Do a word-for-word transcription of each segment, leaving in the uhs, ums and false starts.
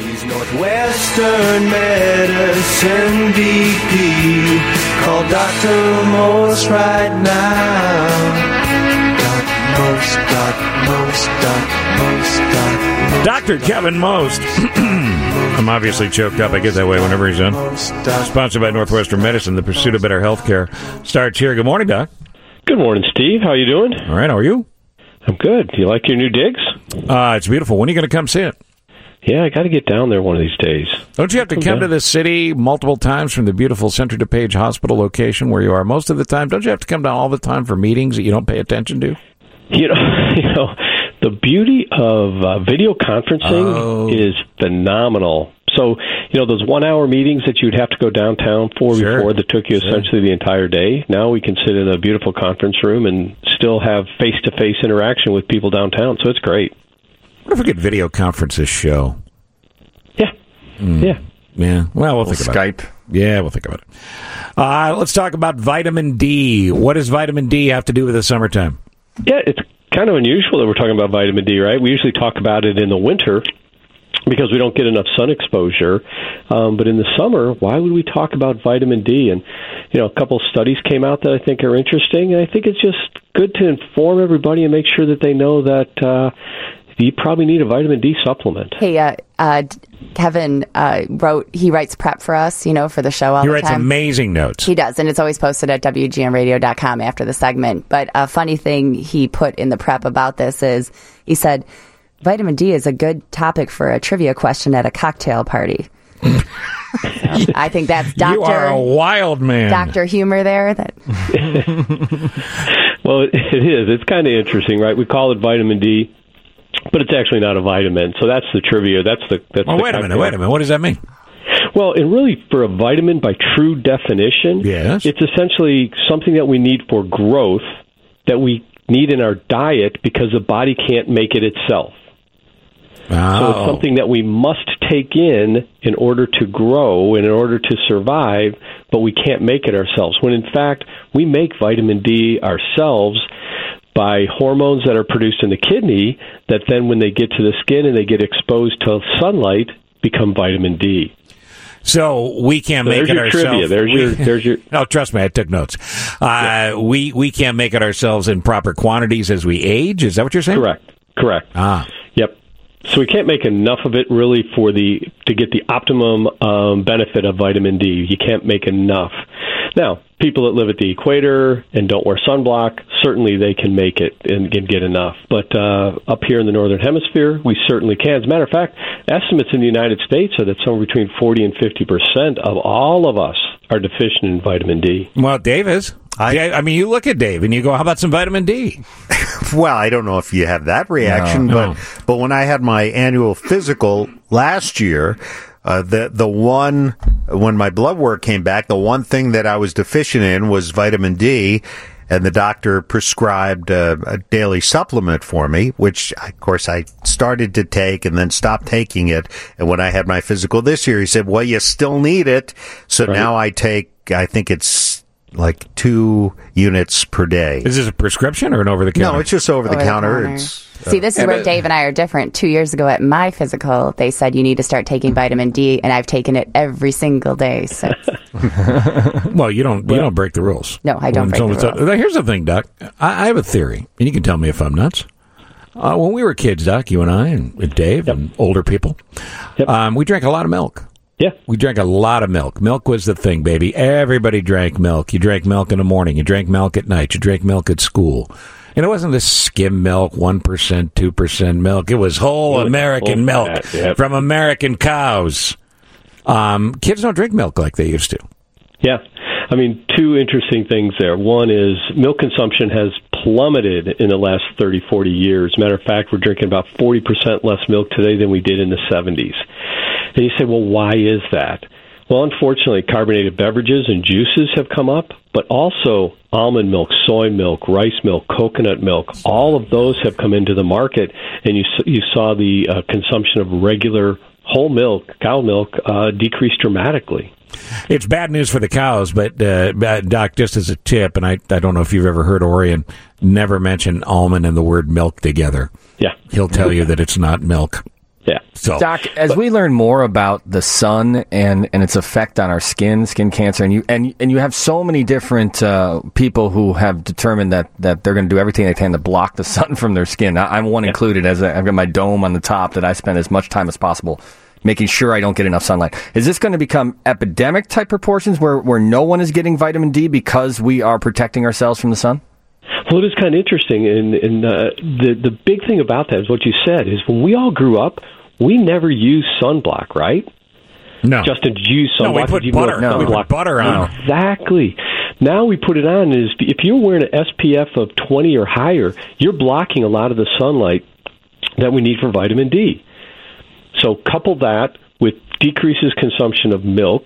He's Northwestern Medicine V P. Call Doctor Most right now. Doc Most, Doc Most, Doc Most, Doc Most. Doctor Kevin Most. I'm obviously choked up. I get that way whenever he's on. Sponsored by Northwestern Medicine, the pursuit of better health care starts here. Good morning, Doc. Good morning, Steve. How you doing? All right, how are you? I'm good. Do you like your new digs? Uh, it's beautiful. When are you going to come see it? Yeah, I got to get down there one of these days. Don't you have to come, come to the city multiple times from the beautiful Center DuPage Hospital location where you are most of the time? Don't you have to come down all the time for meetings that you don't pay attention to? You know, you know the beauty of uh, video conferencing oh. is phenomenal. So, you know, those one-hour meetings that you'd have to go downtown for sure. before that took you sure. essentially the entire day, now we can sit in a beautiful conference room and still have face-to-face interaction with people downtown. So it's great. What if we could video conference this show? Yeah. Mm. Yeah. Yeah. Well, we'll, we'll think about Skype. it. Yeah, we'll think about it. Uh, let's talk about vitamin D. What does vitamin D have to do with the summertime? Yeah, it's kind of unusual that we're talking about vitamin D, right? We usually talk about it in the winter because we don't get enough sun exposure. Um, but in the summer, why would we talk about vitamin D? And, you know, a couple of studies came out that I think are interesting. And I think it's just good to inform everybody and make sure that they know that uh, you probably need a vitamin D supplement. Hey, uh, uh, Kevin uh, wrote, he writes prep for us, you know, for the show all he the time. He writes amazing notes. He does, and it's always posted at W G N radio dot com after the segment. But a funny thing he put in the prep about this is, he said, vitamin D is a good topic for a trivia question at a cocktail party. So, I think that's Doctor You are a wild man. Doctor Humor there. That. Well, it is. It's kind of interesting, right? We call it vitamin D, but it's actually not a vitamin. So that's the trivia. That's the. That's well, the wait a minute. Wait a minute. What does that mean? Well, and really, for a vitamin, by true definition, yes. it's essentially something that we need for growth that we need in our diet because the body can't make it itself. Oh. So it's something that we must take in in order to grow and in order to survive, but we can't make it ourselves. When in fact, we make vitamin D ourselves by hormones that are produced in the kidney that then when they get to the skin and they get exposed to sunlight, become vitamin D. So we can't so make it ourselves. Trivia. There's we, your there's your No, trust me, I took notes. Uh, yeah. we we can't make it ourselves in proper quantities as we age. Is that what you're saying? Correct. Correct. Ah. Yep. So we can't make enough of it really for the to get the optimum um, benefit of vitamin D. You can't make enough. Now, people that live at the equator and don't wear sunblock, certainly they can make it and get, get enough. But uh, up here in the Northern Hemisphere, we certainly can. As a matter of fact, estimates in the United States are that somewhere between forty and fifty percent of all of us are deficient in vitamin D. Well, Dave is. I, I mean, you look at Dave and you go, how about some vitamin D? Well, I don't know if you have that reaction, no, but no. but when I had my annual physical last year, uh, the the one when my blood work came back, the one thing that I was deficient in was vitamin D, and the doctor prescribed a, a daily supplement for me, which of course I started to take and then stopped taking it. And when I had my physical this year, he said, "Well, you still need it," so right. now I take, I think it's like two units per day. Is this a prescription or an over-the-counter? No, it's just over, over the counter. The counter. It's, uh, See, this is where Dave and I are different. Two years ago at my physical, they said you need to start taking vitamin D, and I've taken it every single day since. Well, you don't you don't break the rules. No, I don't break the rules. Here's the thing, Doc. I, I have a theory, and you can tell me if I'm nuts. Uh, when we were kids, Doc, you and I and, and Dave yep. and older people, yep. um, we drank a lot of milk. Yeah. We drank a lot of milk. Milk was the thing, baby. Everybody drank milk. You drank milk in the morning. You drank milk at night. You drank milk at school. And it wasn't this skim milk, one percent, two percent milk. It was whole really American whole milk fat, yep. from American cows. Um, kids don't drink milk like they used to. Yeah. I mean, two interesting things there. One is milk consumption has plummeted in the last thirty, forty years. Matter of fact, we're drinking about forty percent less milk today than we did in the seventies. And you say, well, why is that? Well, unfortunately, carbonated beverages and juices have come up, but also almond milk, soy milk, rice milk, coconut milk, all of those have come into the market, and you you saw the uh, consumption of regular whole milk, cow milk, uh, decrease dramatically. It's bad news for the cows, but, uh, Doc, just as a tip, and I, I don't know if you've ever heard Orion never mention almond and the word milk together. Yeah. He'll tell you that it's not milk. Yeah. So, Doc, as but, we learn more about the sun and, and its effect on our skin, skin cancer, and you and and you have so many different uh, people who have determined that, that they're going to do everything they can to block the sun from their skin. I, I'm one yeah. included. As a, I've got my dome on the top that I spend as much time as possible making sure I don't get enough sunlight. Is this going to become epidemic type proportions where, where no one is getting vitamin D because we are protecting ourselves from the sun? Well, it is kind of interesting, and, and uh, the the big thing about that is what you said, is when we all grew up, we never used sunblock, right? No. Justin, did you use sunblock? No, we put did you butter. No. We put butter on. Exactly. Now we put it on, is if you're wearing an S P F of twenty or higher, you're blocking a lot of the sunlight that we need for vitamin D. So couple that with decreases consumption of milk,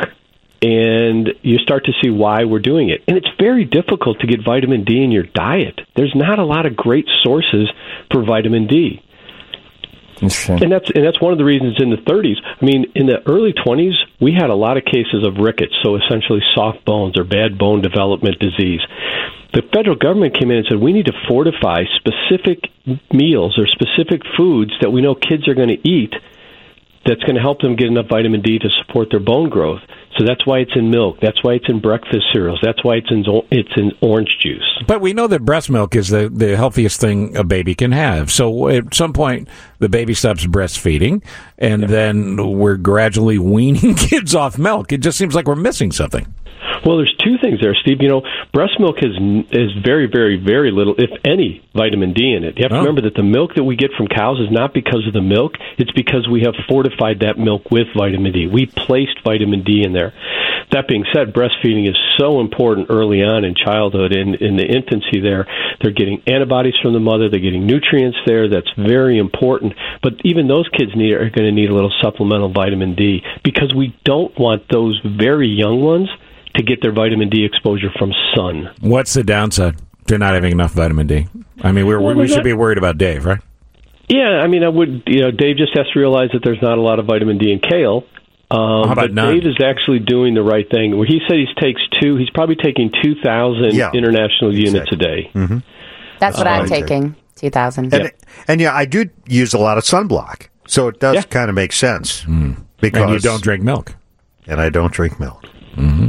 and you start to see why we're doing it. And it's very difficult to get vitamin D in your diet. There's not a lot of great sources for vitamin D. Interesting. And that's and that's one of the reasons in the thirties. I mean, in the early twenties, we had a lot of cases of rickets, so essentially soft bones or bad bone development disease. The federal government came in and said, we need to fortify specific meals or specific foods that we know kids are going to eat that's going to help them get enough vitamin D to support their bone growth. So that's why it's in milk. That's why it's in breakfast cereals. That's why it's in it's in orange juice. But we know that breast milk is the, the healthiest thing a baby can have. So at some point, the baby stops breastfeeding, and yeah. then we're gradually weaning kids off milk. It just seems like we're missing something. Well, there's two things there, Steve. You know, breast milk has is very, very, very little, if any, vitamin D in it. You have to oh. remember that the milk that we get from cows is not because of the milk. It's because we have fortified that milk with vitamin D. We placed vitamin D in there. That being said, breastfeeding is so important early on in childhood. In, in the infancy there, they're getting antibodies from the mother. They're getting nutrients there. That's very important. But even those kids need are going to need a little supplemental vitamin D because we don't want those very young ones to get their vitamin D exposure from sun. What's the downside to not having enough vitamin D? I mean, we're, well, we should not, be worried about Dave, right? Yeah, I mean, I would. You know, Dave just has to realize that there's not a lot of vitamin D in kale. Um, How about but none? Dave is actually doing the right thing. Where he said he takes two, he's probably taking two thousand yeah, international exactly. units a day. Mm-hmm. That's what uh, I'm taking, two thousand. And, yeah. and yeah, I do use a lot of sunblock, so it does yeah. kind of make sense. Mm. Because and you don't drink milk. And I don't drink milk. Mm-hmm.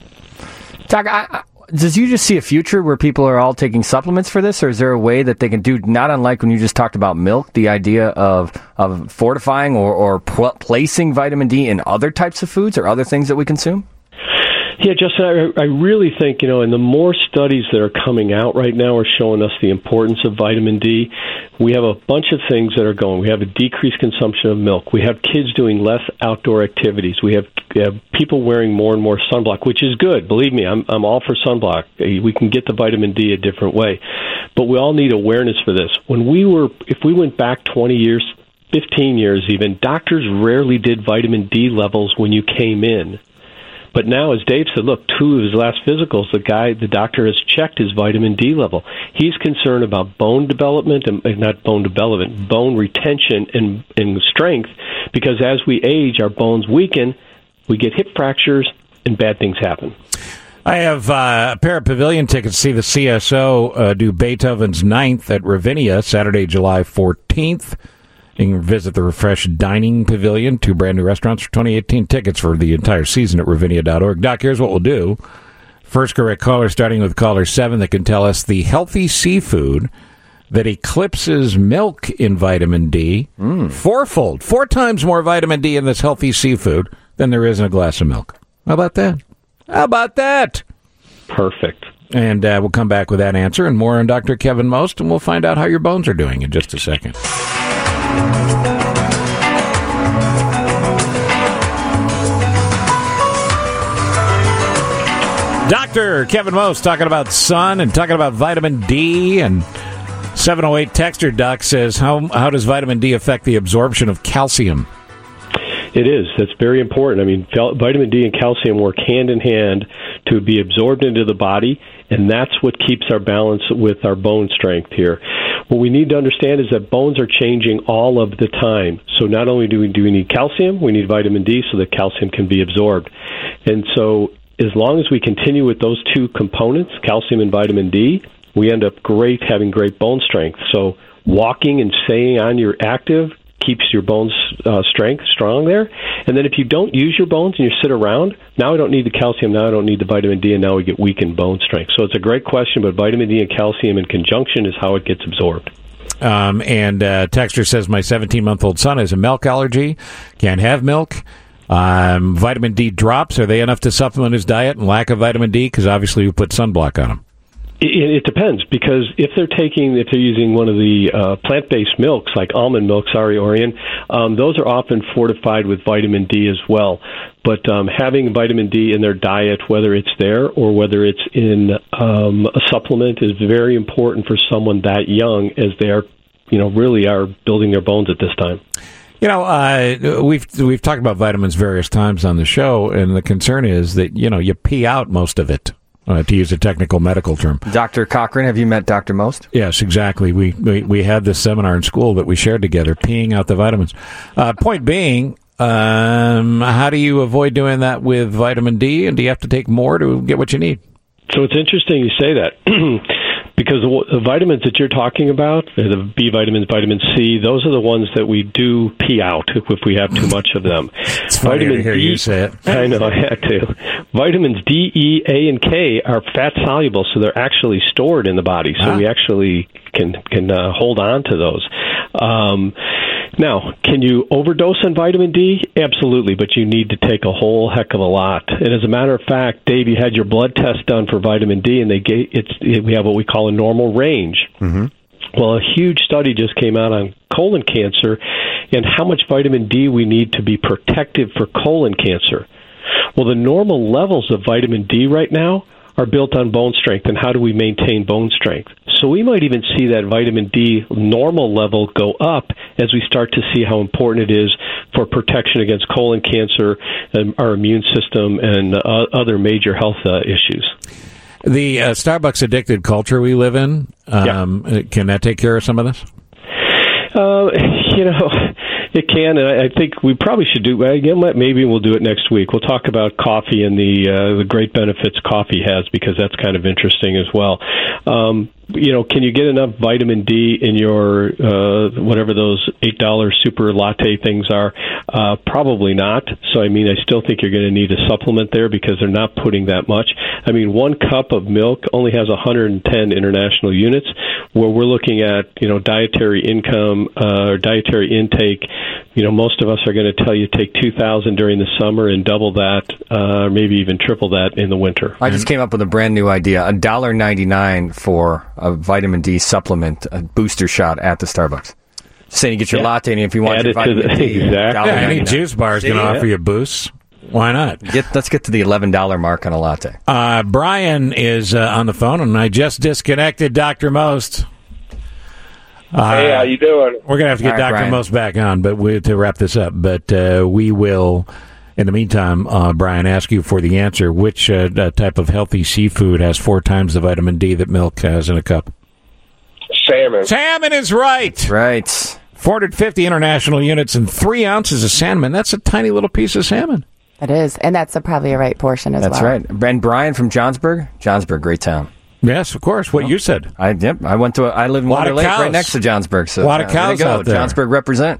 Doc, I, I, does you just see a future where people are all taking supplements for this, or is there a way that they can do, not unlike when you just talked about milk, the idea of of fortifying or, or pl- placing vitamin D in other types of foods or other things that we consume? Yeah, Justin, I, I really think, you know, and the more studies that are coming out right now are showing us the importance of vitamin D. We have a bunch of things that are going. We have a decreased consumption of milk. We have kids doing less outdoor activities. We have, we have people wearing more and more sunblock, which is good. Believe me, I'm I'm all for sunblock. We can get the vitamin D a different way. But we all need awareness for this. When we were, if we went back twenty years, fifteen years even, doctors rarely did vitamin D levels when you came in. But now, as Dave said, look, two of his last physicals, the guy, the doctor has checked his vitamin D level. He's concerned about bone development, and not bone development, bone retention and, and strength, because as we age, our bones weaken, we get hip fractures, and bad things happen. I have uh, a pair of pavilion tickets to see the C S O uh, do Beethoven's Ninth at Ravinia, Saturday, July fourteenth. You can visit the Refresh Dining Pavilion, two brand new restaurants for twenty eighteen. Tickets for the entire season at ravinia dot org. Doc, here's what we'll do. First correct caller, starting with caller seven, that can tell us the healthy seafood that eclipses milk in vitamin D. Mm. Fourfold, four times more vitamin D in this healthy seafood than there is in a glass of milk. How about that? How about that? Perfect. And uh, we'll come back with that answer and more on Doctor Kevin Most, and we'll find out how your bones are doing in just a second. Doctor Kevin Most talking about sun and talking about vitamin D. And seven oh eight Texter Doc says, how how does vitamin D affect the absorption of calcium? It is. That's very important. I mean, vitamin D and calcium work hand in hand to be absorbed into the body, and that's what keeps our balance with our bone strength here. What we need to understand is that bones are changing all of the time. So not only do we, do we need calcium, we need vitamin D so that calcium can be absorbed. And so as long as we continue with those two components, calcium and vitamin D, we end up great having great bone strength. So walking and staying on your active keeps your bones uh, strength strong there. And then if you don't use your bones and you sit around, now I don't need the calcium, now I don't need the vitamin D, and now we get weakened bone strength. So it's a great question, but vitamin D and calcium in conjunction is how it gets absorbed. Um, and uh, Texter says, my seventeen-month-old son has a milk allergy, can't have milk. Um, vitamin D drops, are they enough to supplement his diet and lack of vitamin D? Because obviously we put sunblock on him. It, it depends, because if they're taking, if they're using one of the uh, plant-based milks, like almond milk, sorry, Orion, um, those are often fortified with vitamin D as well. But um, having vitamin D in their diet, whether it's there or whether it's in um, a supplement, is very important for someone that young, as they are, you know, really are building their bones at this time. You know, uh, we've we've talked about vitamins various times on the show, and the concern is that, you know, you pee out most of it. Uh, to use a technical medical term. Doctor Cochran, have you met Doctor Most? Yes, exactly. We, we we had this seminar in school that we shared together, peeing out the vitamins. Uh, point being, um, how do you avoid doing that with vitamin D, and do you have to take more to get what you need? So it's interesting you say that. Because the, the vitamins that you're talking about, the B vitamins, vitamin C, those are the ones that we do pee out if, if we have too much of them. It's funny to hear D, you say it. I know, I had to. Vitamins D, E, A, and K are fat soluble, so they're actually stored in the body. So ah. we actually can can uh, hold on to those. Um, now, can you overdose on vitamin D? Absolutely, but you need to take a whole heck of a lot. And as a matter of fact, Dave, you had your blood test done for vitamin D, and they gave, it's it, we have what we call a normal range. Mm-hmm. Well, a huge study just came out on colon cancer and how much vitamin D we need to be protective for colon cancer. Well, the normal levels of vitamin D right now are built on bone strength, and how do we maintain bone strength? So we might even see that vitamin D normal level go up as we start to see how important it is for protection against colon cancer, and our immune system, and uh, other major health uh, issues. The uh, Starbucks addicted culture we live in, um, yeah. can that take care of some of this? Uh, you know, it can, and I think we probably should do. Again, maybe we'll do it next week. We'll talk about coffee and the uh, the great benefits coffee has, because that's kind of interesting as well. Um, you know, can you get enough vitamin D in your uh, whatever those eight dollar super latte things are? Uh, probably not. So, I mean, I still think you're going to need a supplement there, because they're not putting that much. I mean, one cup of milk only has one hundred ten international units, where we're looking at, you know, dietary income uh, or dietary intake. You know, most of us are going to tell you take two thousand during the summer and double that, uh, maybe even triple that in the winter. I just came up with a brand new idea: one dollar and ninety-nine cents for a vitamin D supplement, a booster shot at the Starbucks. Saying you get your yeah. latte, and if you want Add your vitamin the, D, exactly. yeah, any juice bar is going to yeah. offer you boosts. Why not? Get, let's get to the eleven dollar mark on a latte. Uh, Brian is uh, on the phone, and I just disconnected Doctor Most. Uh, hey, how you doing? We're going to have to get right, Doctor Brian. Most back on, but we, to wrap this up. But uh, we will, in the meantime, uh, Brian, ask you for the answer. Which uh, type of healthy seafood has four times the vitamin D that milk has in a cup? Salmon. Salmon is right. Right. four hundred fifty international units and three ounces of salmon. That's a tiny little piece of salmon. It is, and that's a, probably a right portion as that's well. That's right. And Brian from Johnsburg. Johnsburg, great town. Yes, of course. What oh. you said. I yep. I went to. A, I live in Water Lake, right next to Johnsburg. So a lot of uh, cows there you go. out there. Johnsburg represent.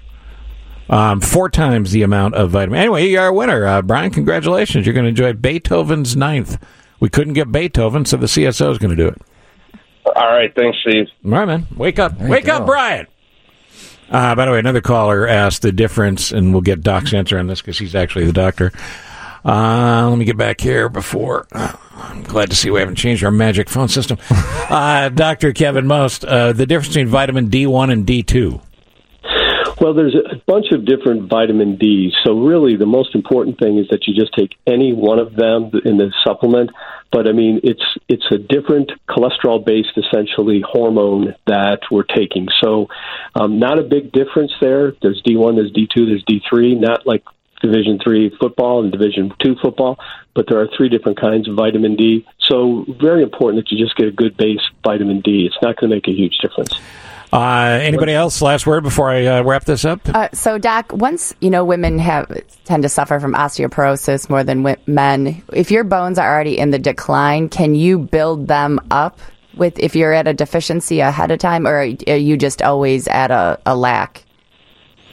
Um, four times the amount of vitamin. Anyway, you are a winner, uh, Brian. Congratulations. You're going to enjoy Beethoven's Ninth. We couldn't get Beethoven, so the C S O is going to do it. All right. Thanks, Steve. All right, man. Wake up. There Wake up, Brian. Uh, by the way, another caller asked the difference, and we'll get Doc's answer on this because he's actually the doctor. Uh, let me get back here before. Uh, I'm glad to see we haven't changed our magic phone system. uh, Doctor Kevin Most, uh, the difference between vitamin D one and D two. Well, there's a bunch of different vitamin Ds. So really the most important thing is that you just take any one of them in the supplement. But, I mean, it's it's a different cholesterol-based, essentially, hormone that we're taking. So um, not a big difference there. There's D one, there's D two, there's D three, not like Division three football and Division two football, but there are three different kinds of vitamin D. So very important that you just get a good base vitamin D. It's not going to make a huge difference. Uh, anybody else? Last word before I uh, wrap this up? Uh, so, Doc, once, you know, women have tend to suffer from osteoporosis more than w- men, if your bones are already in the decline, can you build them up with if you're at a deficiency ahead of time, or are you just always at a, a lack?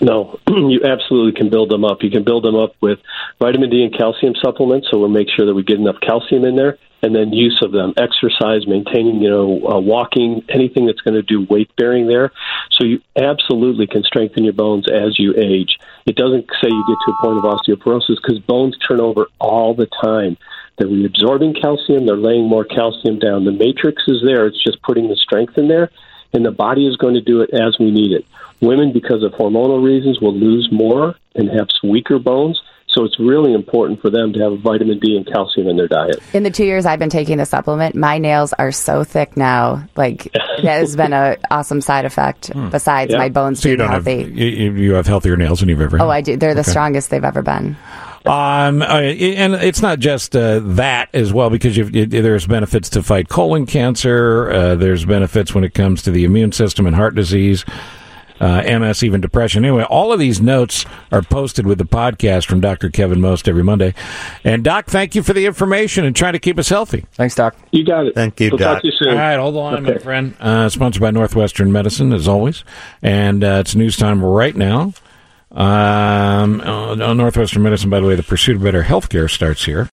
No, you absolutely can build them up. You can build them up with vitamin D and calcium supplements, so we'll make sure that we get enough calcium in there, and then use of them, exercise, maintaining, you know, uh, walking, anything that's going to do weight bearing there. So you absolutely can strengthen your bones as you age. It doesn't say you get to a point of osteoporosis because bones turn over all the time. They're reabsorbing calcium. They're laying more calcium down. The matrix is there. It's just putting the strength in there, and the body is going to do it as we need it. Women, because of hormonal reasons, will lose more and have weaker bones. So it's really important for them to have vitamin D and calcium in their diet. In the two years I've been taking the supplement, my nails are so thick now. Like, that has been an awesome side effect hmm. besides yeah. my bones so being you don't healthy. Have, you, you have healthier nails than you've ever had? Oh, I do. They're the okay. strongest they've ever been. Um, uh, and it's not just uh, that as well, because you've, it, there's benefits to fight colon cancer. Uh, there's benefits when it comes to the immune system and heart disease, uh, M S, even depression. Anyway, all of these notes are posted with the podcast from Doctor Kevin Most every Monday. And, Doc, thank you for the information and trying to keep us healthy. Thanks, Doc. You got it. Thank you, we'll Doc. Talk to you soon. All right, hold on, okay. my friend. Uh, sponsored by Northwestern Medicine, as always. And uh, it's news time right now. Um, uh, Northwestern Medicine, by the way, the pursuit of better health care starts here.